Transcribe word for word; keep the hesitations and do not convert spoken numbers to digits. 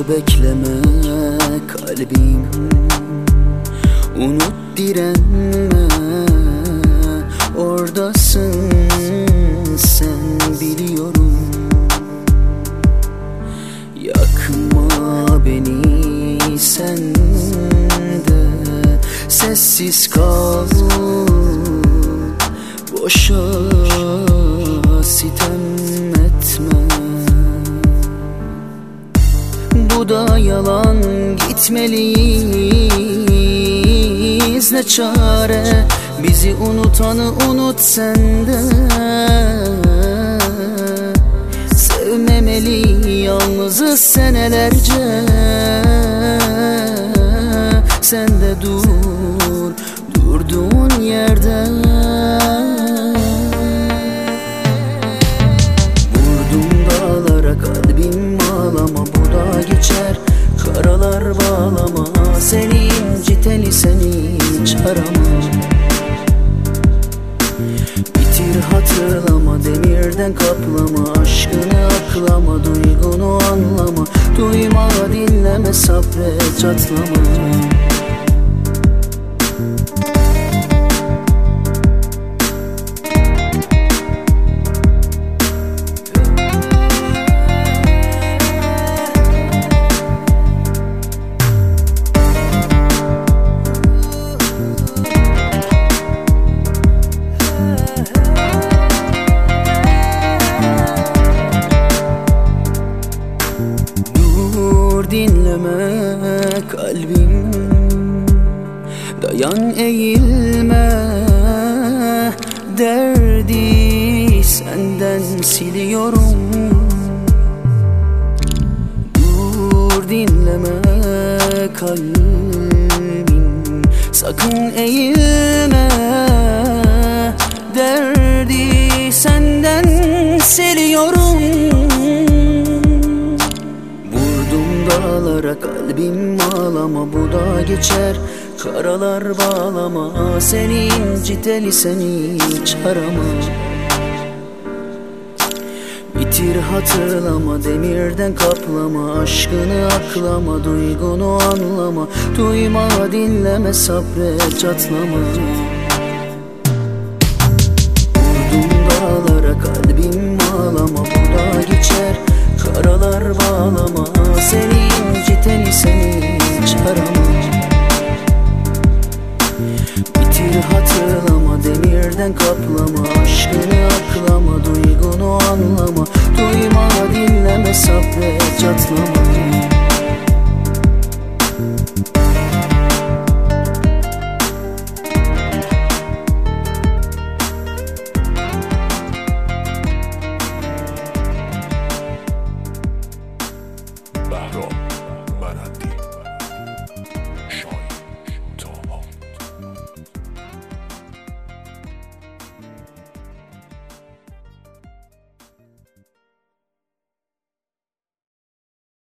bekleme kalbim, unut direnme, oradasın sen biliyorum. Yakma beni sen de, sessiz kal, boşa sitem etme. Bu da yalan, gitmeliyiz ne çare, bizi unutanı unut sen de. Sevmemeli yalnızız senelerce, sen de dur durduğun yerde. Vurdum dağlara kalbim ağlama, bu da geçer karalar bağlama. Seni inciteni seni hiç arama. Bitir hatırlama, demirden kaplama, aşkını aklama, duygunu anlama. Duyma dinleme, sabret çatlama. Dinleme kalbim, dayan eğilme, derdi senden siliyorum. Dur dinleme kalbim, sakın eğilme, derdi senden siliyorum. Dağlara kalbim ağlama, bu da geçer karalar bağlama. Seni inciteli seni hiç arama. Bitir hatırlama, demirden kaplama, aşkını aklama, duygunu anlama. Duyma dinleme, sabret çatlama. Vurdum dağlara kalbim ağlama, bu da geçer karalar bağlama. Seni inciteni seni hiç arama. Bitir hatırlama, demirden kaplama, aşkını aklama, duygunu anlama. Duyma dinleme, sabret çatlama.